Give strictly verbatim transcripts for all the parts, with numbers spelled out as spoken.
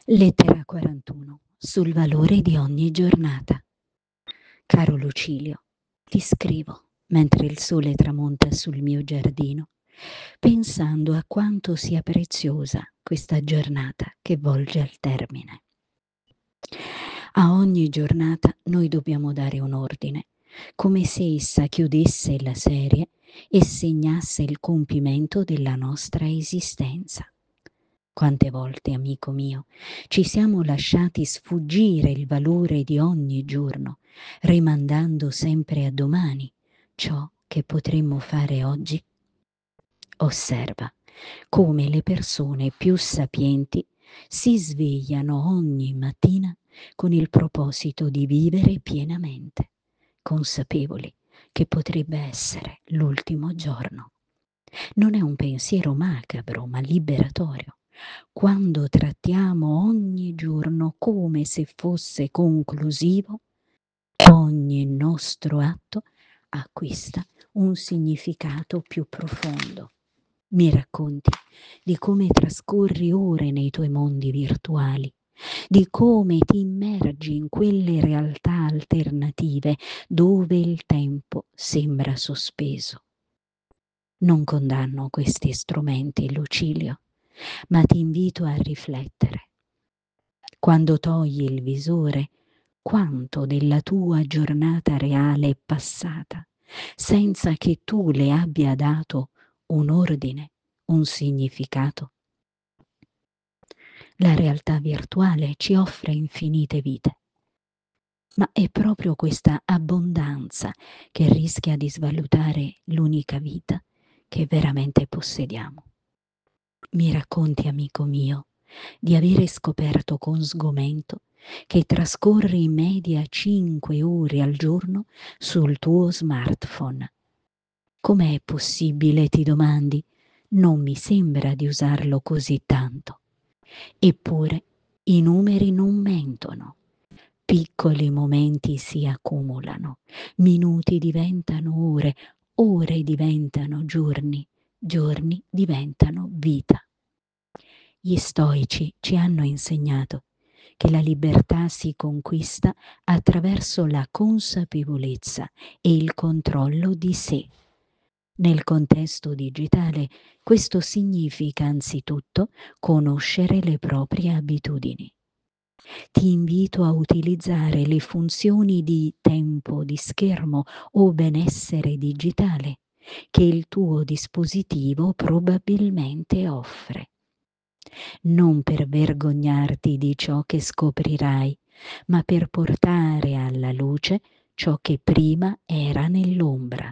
Lettera quarantuno. Sul valore di ogni giornata. Caro Lucilio, ti scrivo mentre il sole tramonta sul mio giardino, pensando a quanto sia preziosa questa giornata che volge al termine. A ogni giornata noi dobbiamo dare un ordine, come se essa chiudesse la serie e segnasse il compimento della nostra esistenza. Quante volte, amico mio, ci siamo lasciati sfuggire il valore di ogni giorno, rimandando sempre a domani ciò che potremmo fare oggi? Osserva come le persone più sapienti si svegliano ogni mattina con il proposito di vivere pienamente, consapevoli che potrebbe essere l'ultimo giorno. Non è un pensiero macabro, ma liberatorio. Quando trattiamo ogni giorno come se fosse conclusivo, ogni nostro atto acquista un significato più profondo. Mi racconti di come trascorri ore nei tuoi mondi virtuali, di come ti immergi in quelle realtà alternative dove il tempo sembra sospeso. Non condanno questi strumenti, Lucilio, ma ti invito a riflettere. Quando togli il visore, quanto della tua giornata reale è passata, senza che tu le abbia dato un ordine, un significato? La realtà virtuale ci offre infinite vite, ma è proprio questa abbondanza che rischia di svalutare l'unica vita che veramente possediamo. Mi racconti, amico mio, di avere scoperto con sgomento che trascorri in media cinque ore al giorno sul tuo smartphone. Com'è possibile, ti domandi? Non mi sembra di usarlo così tanto. Eppure i numeri non mentono. Piccoli momenti si accumulano, minuti diventano ore, ore diventano giorni, giorni diventano vita. Gli stoici ci hanno insegnato che la libertà si conquista attraverso la consapevolezza e il controllo di sé. Nel contesto digitale questo significa anzitutto conoscere le proprie abitudini. Ti invito a utilizzare le funzioni di tempo di schermo o benessere digitale che il tuo dispositivo probabilmente offre. Non per vergognarti di ciò che scoprirai, ma per portare alla luce ciò che prima era nell'ombra.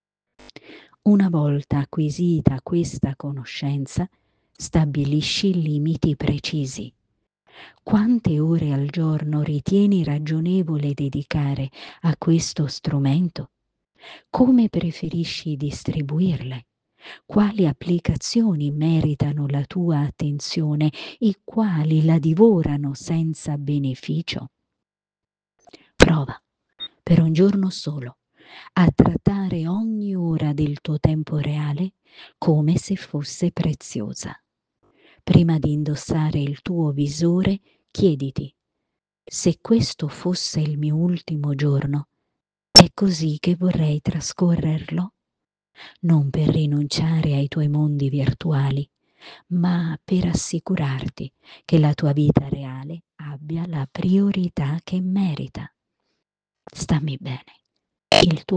Una volta acquisita questa conoscenza, stabilisci limiti precisi. Quante ore al giorno ritieni ragionevole dedicare a questo strumento? Come preferisci distribuirle? Quali applicazioni meritano la tua attenzione e quali la divorano senza beneficio? Prova, per un giorno solo, a trattare ogni ora del tuo tempo reale come se fosse preziosa. Prima di indossare il tuo visore, chiediti: se questo fosse il mio ultimo giorno, è così che vorrei trascorrerlo? Non per rinunciare ai tuoi mondi virtuali, ma per assicurarti che la tua vita reale abbia la priorità che merita. Stammi bene. Il tuo